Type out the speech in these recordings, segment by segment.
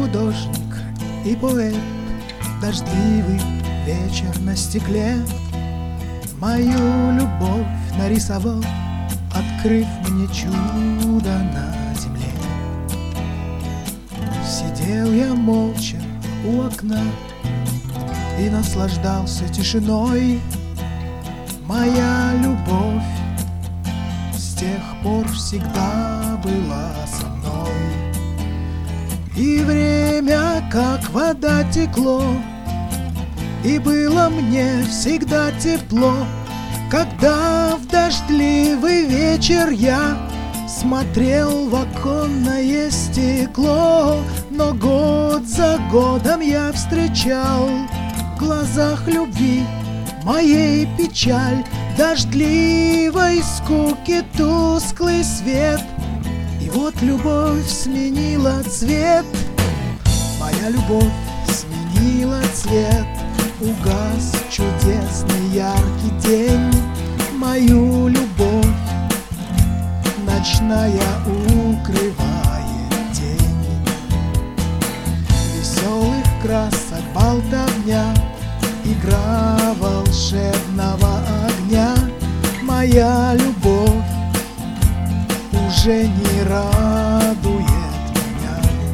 художник и поэт. Дождливый вечер на стекле мою любовь нарисовал, открыв мне чудо на земле. Сидел я молча у окна и наслаждался тишиной. Моя любовь с тех пор всегда была со мной. И время, как вода, текло, и было мне всегда тепло, когда в дождливый вечер я смотрел в оконное стекло. Но год за годом я встречал в глазах любви моей печаль, дождливой скуки тусклый свет. И вот любовь сменила цвет, моя любовь сменила цвет. Угас чудесный яркий день, мою любовь ночная укрывает тень. Веселых красок болтовня, игра волшебного огня. Моя любовь уже не радует меня.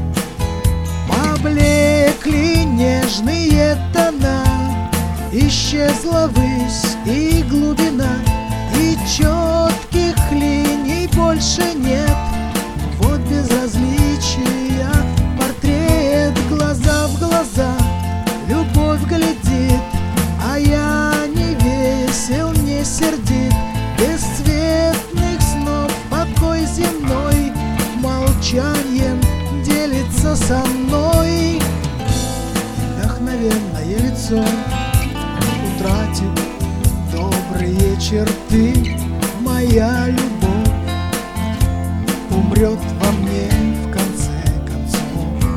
Поблекли нежные тона, исчезла высь и глубина, и четких линий больше нет. Вот безразличия портрет, глаза в глаза любовь глядит, а я не весел, не сердит. Бесцветных снов покой земной молчанием делится со мной. Вдохновенное лицо утратил добрые черты, моя любовь умрет во мне в конце концов.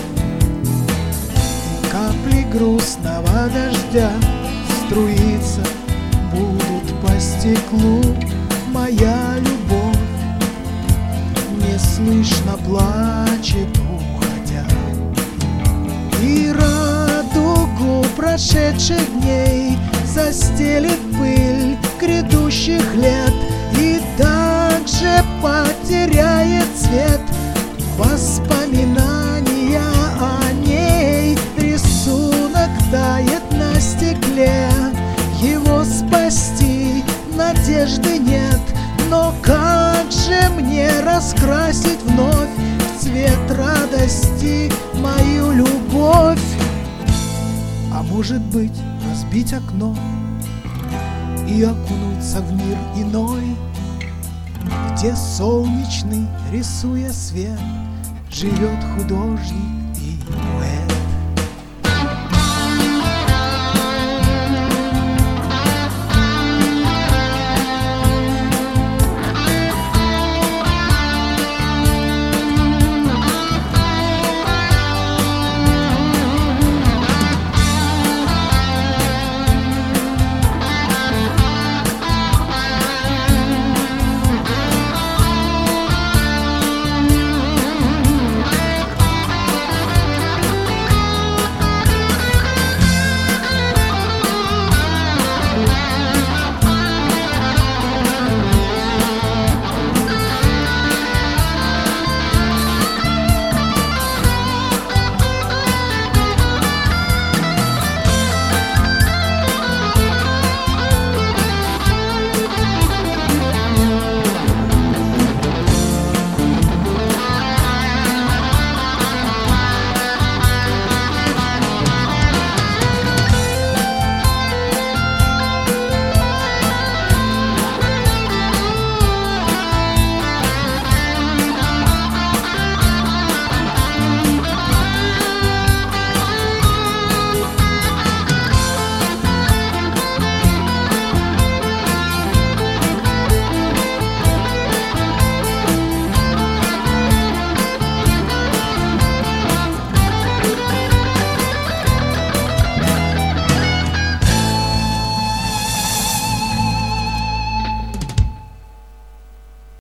И капли грустного дождя струиться будут по стеклу. Моя любовь неслышно плачет, уходя. И радугу прошедших дней застелит пыль грядущих лет, и также потеряет цвет воспоминания о ней. Рисунок тает на стекле, его спасти надежды нет. Но как же мне раскрасить вновь в цвет радости мою любовь? А может быть, разбить окно и окунуться в мир иной, где солнечный, рисуя свет, живет художник